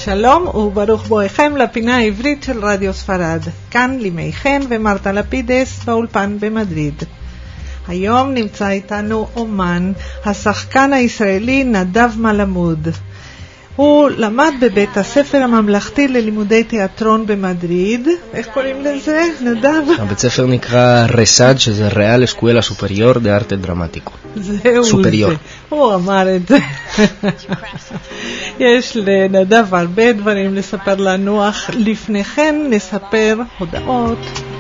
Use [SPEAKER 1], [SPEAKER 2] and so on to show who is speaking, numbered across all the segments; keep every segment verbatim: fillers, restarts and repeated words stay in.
[SPEAKER 1] שלום וברוך בואכם לפינה העברית של רדיו ספרד. כאן לימי חן ומרתה לפידס באולפן במדריד. היום נמצא איתנו אומן, השחקן הישראלי נדב מלמוד. הוא למד בבית הספר הממלכתי ללימודי תיאטרון במדריד. איך קוראים לזה, נדב?
[SPEAKER 2] הבית ספר נקרא רסאד, שזה ריאל אסקואלה סופריור דה ארטה דרמטיקו.
[SPEAKER 1] זהו
[SPEAKER 2] סופריור.
[SPEAKER 1] זה. הוא אמר את זה. יש לנדב הרבה דברים לספר לנו, אך לפני כן נספר הודעות.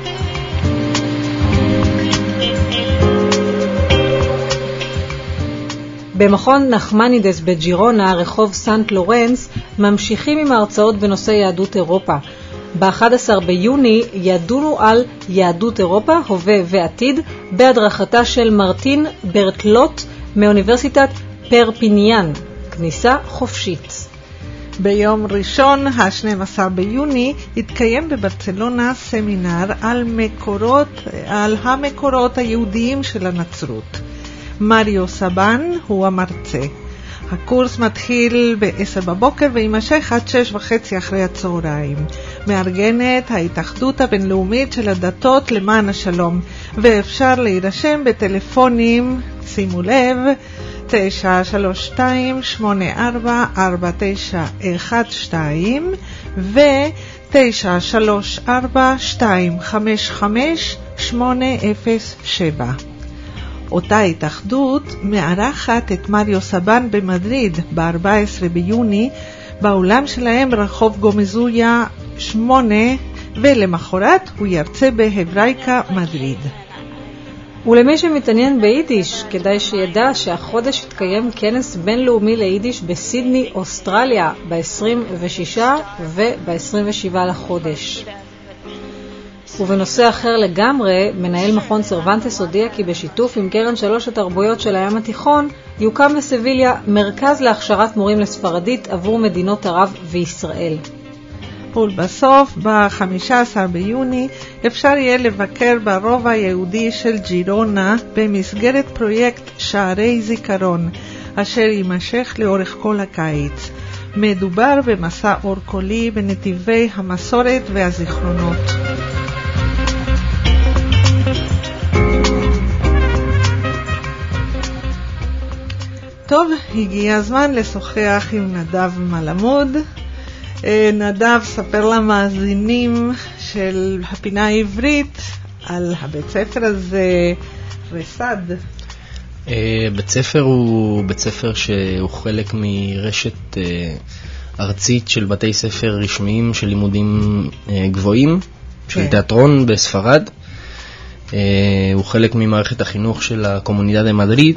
[SPEAKER 3] במכון נחמנידס בג'ירונה, רחוב סנט לורנס, ממשיכים עם ההרצאות בנושא יהדות אירופה. ב-אחד עשר ביוני ידונו על יהדות אירופה, הווה ועתיד, בהדרכתה של מרטין ברטלוט מאוניברסיטת פרפיניאן. כניסה חופשית.
[SPEAKER 1] ביום ראשון, ה-שנים עשר ביוני, התקיים בברצלונה סמינר על מקורות, על המקורות היהודיים של הנצרות. מריו סבן הוא המרצה. הקורס מתחיל ב-עשר בבוקר וימשך עד שש וחצי אחרי הצהריים. מארגנת ההתאחדות הבינלאומית של הדתות למען השלום, ואפשר להירשם בטלפונים, שימו לב, תשע שלוש שתיים שמונה ארבע ארבע תשע אחת שתיים ו-תשע שלוש ארבע שתיים חמש חמש שמונה אפס שבע. אותה התאחדות מארחת את מריו סבן במדריד ב-ארבעה עשר ביוני באולם שלהם רחוב גומזויה שמונה, ולמחרת הוא ירצה בהברייקה מדריד.
[SPEAKER 3] ולמי שמתעניין ביידיש, כדאי שידע שהחודש התקיים כנס בינלאומי ליידיש בסידני, אוסטרליה, ב-עשרים ושישה וב-עשרים ושבעה לחודש. ובנושא אחר לגמרי, מנהל מכון סרוונטס הודיע כי בשיתוף עם קרן שלוש התרבויות של הים התיכון, יוקם בסביליה מרכז להכשרת מורים לספרדית עבור מדינות ערב וישראל.
[SPEAKER 1] ולבסוף, ב-חמישה עשר ביוני, אפשר יהיה לבקר ברובע היהודי של ג'ירונה במסגרת פרויקט שערי זיכרון, אשר יימשך לאורך כל הקיץ. מדובר במסע אור קולי בנתיבי המסורת והזיכרונות. טוב, הגיע הזמן לשוחח עם נדב מלמוד. נדב, ספר למאזינים של הפינה העברית על הבית ספר הזה, רסאד.
[SPEAKER 2] בית ספר הוא בית ספר שהוא חלק מרשת ארצית של בתי ספר רשמיים של לימודים גבוהים, של תיאטרון בספרד. הוא חלק ממערכת החינוך של הקומונידד במדריד.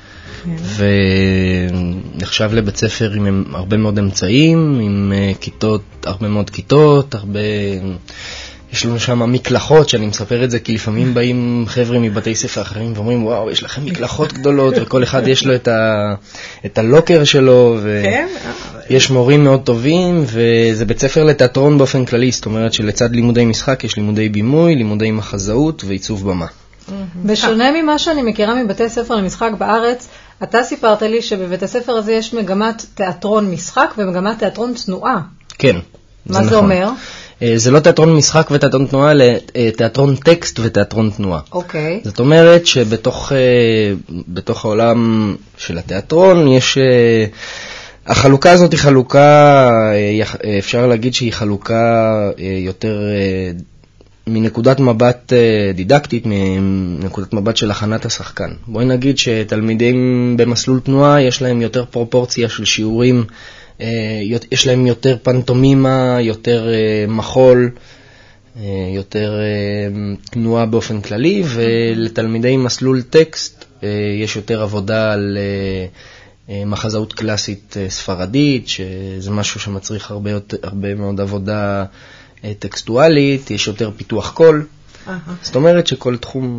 [SPEAKER 2] ונחשב לבית ספר עם הרבה מאוד אמצעים, עם כיתות, הרבה מאוד כיתות, הרבה... יש לנו שם מקלחות, שאני מספר את זה כי לפעמים באים חבר'ה מבתי ספר אחרים ואומרים, וואו, יש לכם מקלחות גדולות, וכל אחד יש לו את, ה... את הלוקר שלו, ויש מורים מאוד טובים, וזה בית ספר לתיאטרון באופן כללי, זאת אומרת שלצד לימודי משחק יש לימודי בימוי, לימודי מחזאות ועיצוב במה.
[SPEAKER 3] בשונה ממה שאני מכירה מבתי ספר למשחק בארץ, אתה סיפרת לי שבבית הספר הזה יש מגמת תיאטרון משחק ומגמת תיאטרון תנועה.
[SPEAKER 2] כן.
[SPEAKER 3] מה זה אומר?
[SPEAKER 2] זה לא תיאטרון משחק ותיאטרון תנועה, אלא תיאטרון טקסט ותיאטרון תנועה.
[SPEAKER 3] אוקיי.
[SPEAKER 2] זאת אומרת שבתוך בתוך העולם של התיאטרון יש... החלוקה הזאת היא חלוקה, אפשר להגיד שהיא חלוקה יותר... מנקודת מבט דידקטית, מנקודת מבט של הכנת השחקן. בואי נגיד שתלמידים במסלול תנועה יש להם יותר פרופורציה של שיעורים, יש להם יותר פנטומימה, יותר מחול, יותר תנועה באופן כללי, ולתלמידי מסלול טקסט יש יותר עבודה על מחזאות קלאסית ספרדית, שזה משהו שמצריך הרבה, הרבה מאוד עבודה טקסטואלית, יש יותר פיתוח קול. זאת אומרת שכל תחום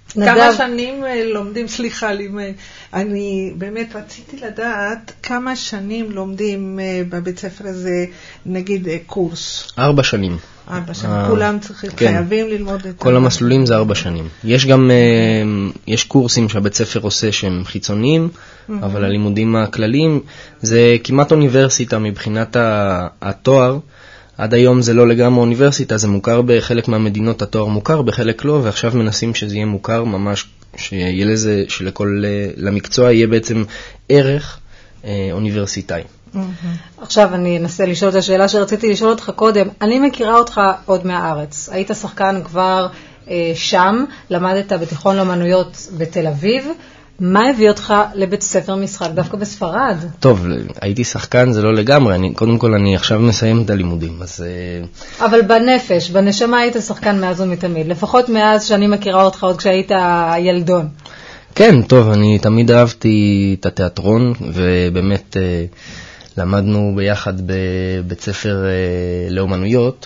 [SPEAKER 1] כמה שנים לומדים, סליחה לי, אני באמת רציתי לדעת כמה שנים לומדים בבית ספר הזה, נגיד קורס.
[SPEAKER 2] ארבע שנים.
[SPEAKER 1] ארבע שנים, כולם צריכים, חייבים ללמוד את...
[SPEAKER 2] כל המסלולים זה ארבע שנים. יש גם, יש קורסים שהבית ספר עושה שהם חיצוניים, אבל הלימודים הכלליים זה כמעט אוניברסיטה מבחינת התואר. עד היום זה לא לגמרי אוניברסיטה, זה מוכר בחלק מהמדינות, התואר מוכר, בחלק לא, ועכשיו מנסים שזה יהיה מוכר ממש, שיהיה לזה, שלכל, למקצוע יהיה בעצם ערך אה, אוניברסיטאי.
[SPEAKER 3] עכשיו אני אנסה לשאול את השאלה שרציתי לשאול אותך קודם. אני מכירה אותך עוד מהארץ. היית שחקן כבר אה, שם, למדת בתיכון לאמנויות בתל אביב. מה הביא אותך לבית ספר משחק דווקא בספרד?
[SPEAKER 2] טוב, הייתי שחקן, זה לא לגמרי. אני, קודם כל, אני עכשיו מסיים את הלימודים, אז...
[SPEAKER 3] אבל בנפש, בנשמה היית שחקן מאז ומתמיד. לפחות מאז שאני מכירה אותך עוד כשהיית ילדון.
[SPEAKER 2] כן, טוב, אני תמיד אהבתי את התיאטרון, ובאמת למדנו ביחד בבית ספר לאומנויות,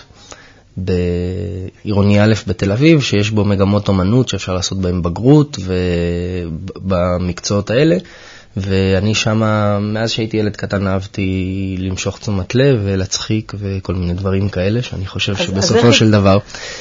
[SPEAKER 2] בעירוני א' בתל אביב, שיש בו מגמות אומנות שאפשר לעשות בהם בגרות ובמקצועות האלה, ואני שם, מאז שהייתי ילד קטן, אהבתי למשוך תשומת לב ולצחיק וכל מיני דברים כאלה, שאני חושב שבסופו של דבר.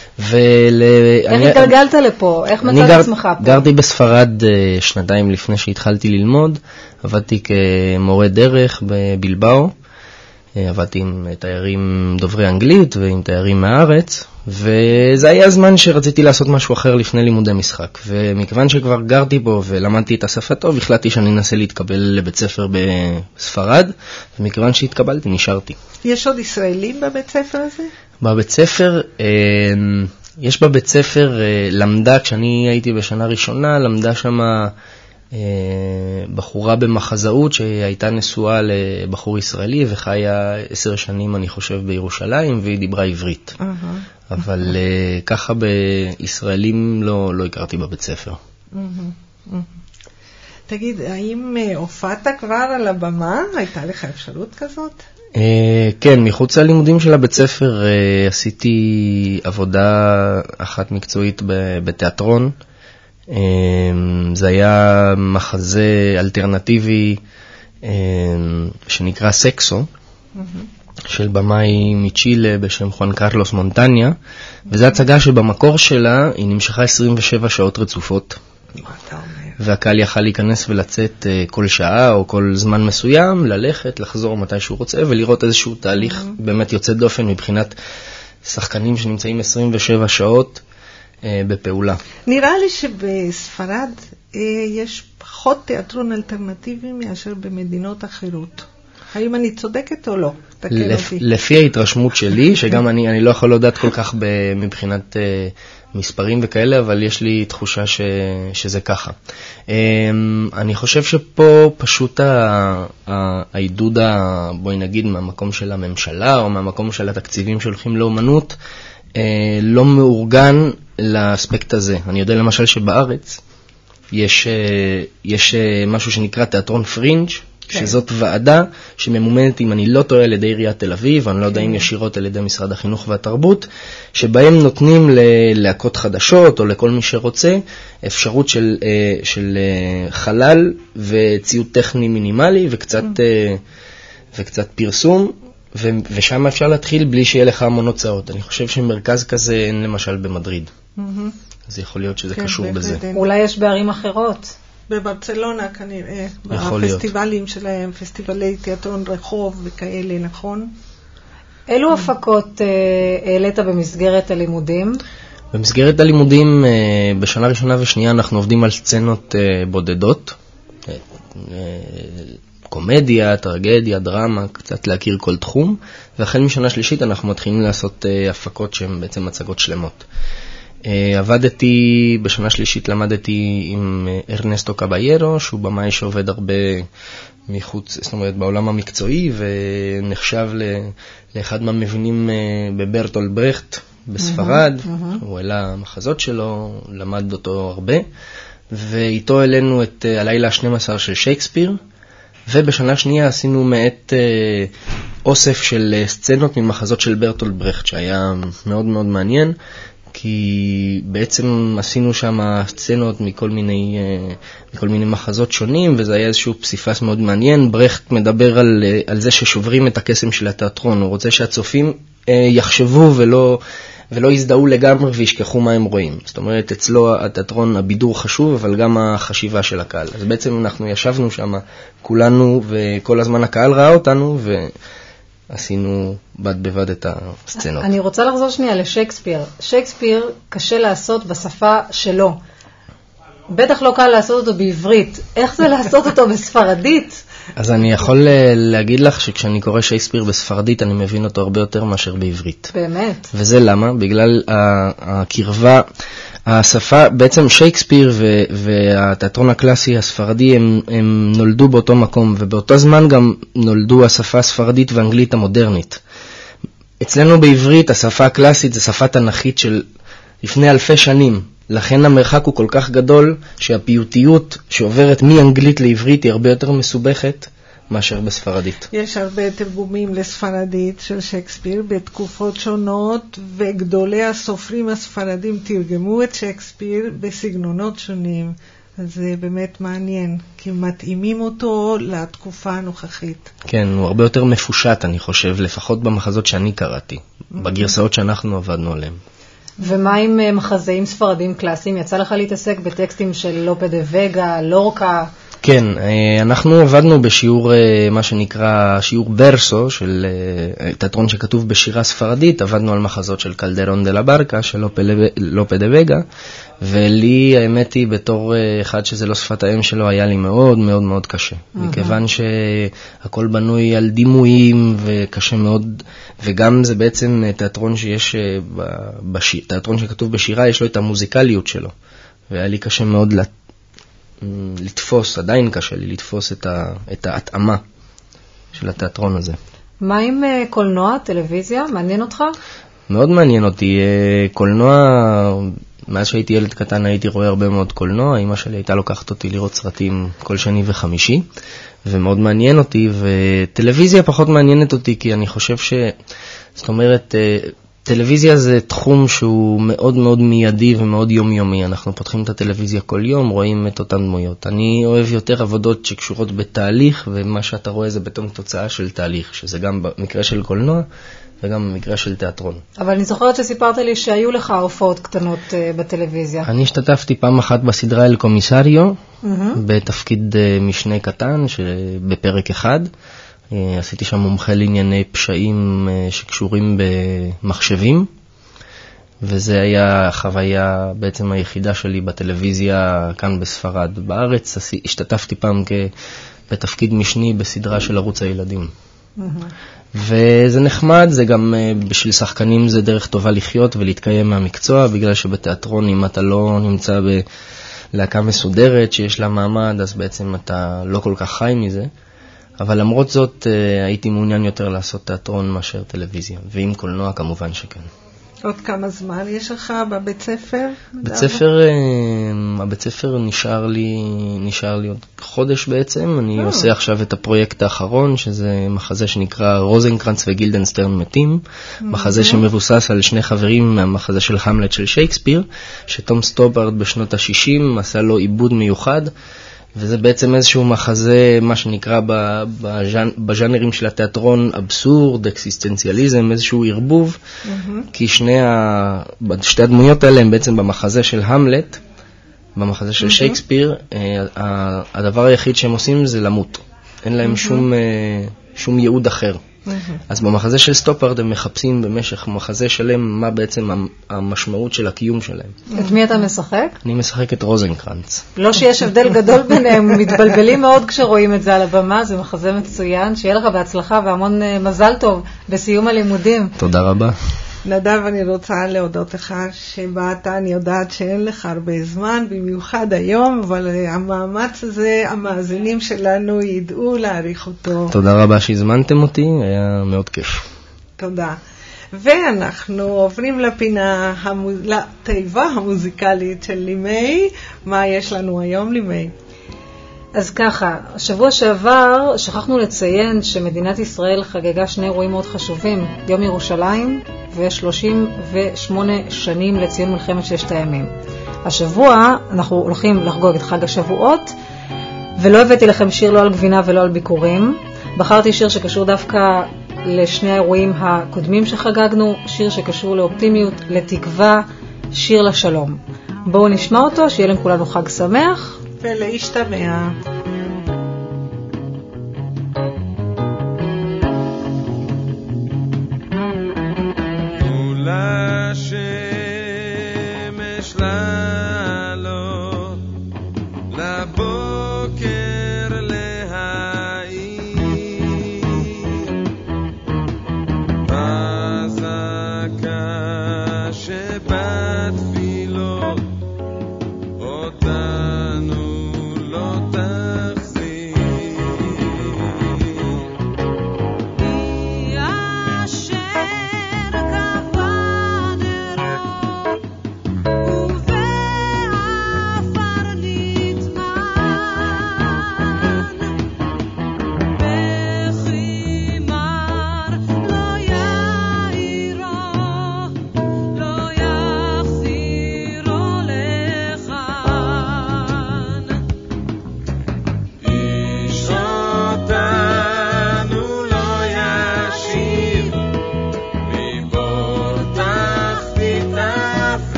[SPEAKER 3] איך התגלגלת לפה? איך מצאת עצמך פה?
[SPEAKER 2] גרתי בספרד שנתיים לפני שהתחלתי ללמוד, עבדתי כמורה דרך בבילבאו, עבדתי עם תיירים דוברי אנגלית ועם תיירים מהארץ, וזה היה הזמן שרציתי לעשות משהו אחר לפני לימודי משחק. ומכיוון שכבר גרתי פה ולמדתי את השפה טוב, החלטתי שאני אנסה להתקבל לבית ספר בספרד, ומכיוון שהתקבלתי, נשארתי.
[SPEAKER 1] יש עוד ישראלים בבית ספר הזה?
[SPEAKER 2] בבית ספר, יש בבית ספר, למדה, כשאני הייתי בשנה ראשונה, למדה שמה... בחורה במחזאות שהייתה נשואה לבחור ישראלי וחיה עשר שנים אני חושב בירושלים והיא דיברה עברית. Uh-huh. אבל uh-huh. ככה בישראלים לא, לא הכרתי בבית ספר. Uh-huh. Uh-huh.
[SPEAKER 1] תגיד, האם הופעת כבר על הבמה? הייתה לך אפשרות כזאת?
[SPEAKER 2] Uh, כן, מחוץ ללימודים של הבית ספר uh, עשיתי עבודה אחת מקצועית בתיאטרון. זה היה מחזה אלטרנטיבי שנקרא סקסו, של במאי מצ'ילה בשם חואן קרלוס מונטניה, וזו הצגה שבמקור שלה היא נמשכה עשרים ושבע שעות רצופות. והקהל יכל להיכנס ולצאת כל שעה או כל זמן מסוים, ללכת, לחזור מתי שהוא רוצה, ולראות איזשהו תהליך באמת יוצא דופן מבחינת שחקנים שנמצאים עשרים ושבע שעות בפעולה.
[SPEAKER 1] נראה לי שבספרד יש פחות תיאטרון אלטרנטיבי מאשר במדינות אחרות. האם אני צודקת או לא?
[SPEAKER 2] לפי ההתרשמות שלי, שגם אני, אני לא יכול לדעת כל כך מבחינת מספרים וכאלה, אבל יש לי תחושה ש, שזה ככה. אני חושב שפה פשוט העידוד, בואי נגיד, מהמקום של הממשלה או מהמקום של התקציבים שהולכים לאומנות, לא מאורגן לאספקט הזה. אני יודע למשל שבארץ יש, יש משהו שנקרא תיאטרון פרינג', שזאת ועדה שממומנת, אם אני לא טועה, על ידי עיריית תל אביב, אני לא יודע אם ישירות על ידי משרד החינוך והתרבות, שבהם נותנים ללהקות חדשות או לכל מי שרוצה אפשרות של, של חלל וציוד טכני מינימלי וקצת, וקצת פרסום, ושם אפשר להתחיל בלי שיהיה לך המון הוצאות. אני חושב שמרכז כזה אין למשל במדריד. אז יכול להיות שזה קשור בזה.
[SPEAKER 3] אולי יש בערים אחרות.
[SPEAKER 1] בברצלונה כנראה, בפסטיבלים שלהם, פסטיבלי תיאטרון רחוב וכאלה, נכון?
[SPEAKER 3] אילו הפקות העלית במסגרת הלימודים?
[SPEAKER 2] במסגרת הלימודים, בשנה ראשונה ושנייה אנחנו עובדים על סצנות בודדות, קומדיה, טרגדיה, דרמה, קצת להכיר כל תחום, והחל משנה שלישית אנחנו מתחילים לעשות הפקות שהן בעצם הצגות שלמות. עבדתי, בשנה שלישית למדתי עם ארנסטו קביירו, שהוא במאי שעובד הרבה מחוץ, זאת אומרת בעולם המקצועי, ונחשב לאחד מהמבינים בברטולד ברכט בספרד. הוא העלה מחזות שלו, למד אותו הרבה, ואיתו העלינו את הלילה ה-שנים עשר של שייקספיר, ובשנה שנייה עשינו מעט אוסף של סצנות ממחזות של ברטולד ברכט, שהיה מאוד מאוד מעניין, כי בעצם עשינו שם סצנות מכל מיני, מכל מיני מחזות שונים, וזה היה איזשהו פסיפס מאוד מעניין. ברכט מדבר על, על זה ששוברים את הקסם של התיאטרון, הוא רוצה שהצופים יחשבו ולא, ולא יזדהו לגמרי וישכחו מה הם רואים. זאת אומרת, אצלו התיאטרון, הבידור חשוב, אבל גם החשיבה של הקהל. אז בעצם אנחנו ישבנו שם כולנו, וכל הזמן הקהל ראה אותנו, ו... עשינו בד בבד את הסצנות.
[SPEAKER 3] אני רוצה לחזור שנייה לשייקספיר. שייקספיר קשה לעשות בשפה שלו. בטח לא קל לעשות אותו בעברית. איך זה לעשות אותו בספרדית?
[SPEAKER 2] אז אני יכול להגיד לך שכשאני קורא שייקספיר בספרדית, אני מבין אותו הרבה יותר מאשר בעברית.
[SPEAKER 3] באמת?
[SPEAKER 2] וזה למה? בגלל הקרבה, השפה, בעצם שייקספיר והתיאטרון הקלאסי הספרדי, הם, הם נולדו באותו מקום, ובאותו זמן גם נולדו השפה הספרדית ואנגלית המודרנית. אצלנו בעברית, השפה הקלאסית זה שפה תנכית של לפני אלפי שנים. לכן המרחק הוא כל כך גדול שהפיוטיות שעוברת מאנגלית לעברית היא הרבה יותר מסובכת מאשר בספרדית.
[SPEAKER 1] יש הרבה תרגומים לספרדית של שייקספיר בתקופות שונות, וגדולי הסופרים הספרדים תרגמו את שייקספיר בסגנונות שונים. אז זה באמת מעניין, כי מתאימים אותו לתקופה הנוכחית.
[SPEAKER 2] כן, הוא הרבה יותר מפושט, אני חושב, לפחות במחזות שאני קראתי, בגרסאות שאנחנו עבדנו עליהם.
[SPEAKER 3] ומה עם מחזאים ספרדים קלאסיים? יצא לך להתעסק בטקסטים של לופה דה וגה, לורקה?
[SPEAKER 2] כן, אנחנו עבדנו בשיעור, מה שנקרא שיעור ברסו, של תיאטרון שכתוב בשירה ספרדית, עבדנו על מחזות של קלדרון דה לה ברקה, של לופה דה וגה, ולי האמת היא בתור אחד שזה לא שפת האם שלו, היה לי מאוד מאוד מאוד קשה, מכיוון שהכל בנוי על דימויים וקשה מאוד, וגם זה בעצם תיאטרון שיש, תיאטרון שכתוב בשירה, יש לו את המוזיקליות שלו, והיה לי קשה מאוד לתת, לתפוס, עדיין קשה לי לתפוס את, ה, את ההתאמה של התיאטרון הזה.
[SPEAKER 3] מה עם uh, קולנוע, טלוויזיה? מעניין אותך?
[SPEAKER 2] מאוד מעניין אותי. Uh, קולנוע, מאז שהייתי ילד קטן הייתי רואה הרבה מאוד קולנוע. אמא שלי הייתה לוקחת אותי לראות סרטים כל שני וחמישי, ומאוד מעניין אותי, וטלוויזיה פחות מעניינת אותי, כי אני חושב ש... זאת אומרת... Uh, טלוויזיה זה תחום שהוא מאוד מאוד מיידי ומאוד יומיומי. אנחנו פותחים את הטלוויזיה כל יום, רואים את אותן דמויות. אני אוהב יותר עבודות שקשורות בתהליך, ומה שאתה רואה זה בתום תוצאה של תהליך, שזה גם במקרה של קולנוע וגם במקרה של תיאטרון.
[SPEAKER 3] אבל אני זוכרת שסיפרת לי שהיו לך הופעות קטנות uh, בטלוויזיה.
[SPEAKER 2] אני השתתפתי פעם אחת בסדרה אל קומיסריו, mm-hmm. בתפקיד uh, משנה קטן בפרק אחד. עשיתי שם מומחה לענייני פשעים שקשורים במחשבים, וזה היה החוויה בעצם היחידה שלי בטלוויזיה כאן בספרד. בארץ השתתפתי פעם בתפקיד משני בסדרה של ערוץ הילדים. וזה נחמד, זה גם בשביל שחקנים זה דרך טובה לחיות ולהתקיים מהמקצוע, בגלל שבתיאטרון אם אתה לא נמצא בלהקה מסודרת שיש לה מעמד, אז בעצם אתה לא כל כך חי מזה. אבל למרות זאת הייתי מעוניין יותר לעשות תיאטרון מאשר טלוויזיה, ועם קולנוע כמובן שכן.
[SPEAKER 1] עוד כמה זמן יש לך בבית ספר?
[SPEAKER 2] בית ספר, הבית ספר נשאר לי, נשאר לי עוד חודש בעצם. אני עושה עכשיו את הפרויקט האחרון, שזה מחזה שנקרא רוזנקרנץ וגילדנסטרן מתים, מחזה שמבוסס על שני חברים מהמחזה של המלט של שייקספיר, שתום סטופארד בשנות ה-שישים עשה לו עיבוד מיוחד, וזה בעצם איזשהו מחזה, מה שנקרא בז'אנ... בז'אנרים של התיאטרון, אבסורד, אקסיסטנציאליזם, איזשהו ערבוב, mm-hmm. כי שני ה... שתי הדמויות האלה הם בעצם במחזה של המלט, במחזה של mm-hmm. שייקספיר, הדבר היחיד שהם עושים זה למות. אין להם mm-hmm. שום, שום ייעוד אחר. אז במחזה של סטופארד הם מחפשים במשך מחזה שלם מה בעצם המשמעות של הקיום שלהם.
[SPEAKER 3] את מי אתה משחק?
[SPEAKER 2] אני משחק את רוזנקרנץ.
[SPEAKER 3] לא שיש הבדל גדול ביניהם, מתבלבלים מאוד כשרואים את זה על הבמה, זה מחזה מצוין, שיהיה לך בהצלחה והמון מזל טוב בסיום הלימודים.
[SPEAKER 2] תודה רבה.
[SPEAKER 1] נדב, אני רוצה להודות לך שבאת, אני יודעת שאין לך הרבה זמן, במיוחד היום, אבל המאמץ הזה, המאזינים שלנו ידעו להעריך אותו.
[SPEAKER 2] תודה רבה שהזמנתם אותי, היה מאוד כיף.
[SPEAKER 1] תודה. ואנחנו עוברים לפינה, לתיבה המוזיקלית של לימי. מה יש לנו היום, לימי?
[SPEAKER 3] אז ככה, השבוע שעבר שכחנו לציין שמדינת ישראל חגגה שני אירועים מאוד חשובים, יום ירושלים ו-שלושים ושמונה שנים לציון מלחמת ששת הימים. השבוע אנחנו הולכים לחגוג את חג השבועות, ולא הבאתי לכם שיר לא על גבינה ולא על ביקורים. בחרתי שיר שקשור דווקא לשני האירועים הקודמים שחגגנו, שיר שקשור לאופטימיות, לתקווה, שיר לשלום. בואו נשמע אותו, שיהיה לכולנו חג שמח.
[SPEAKER 1] ולהשתמע.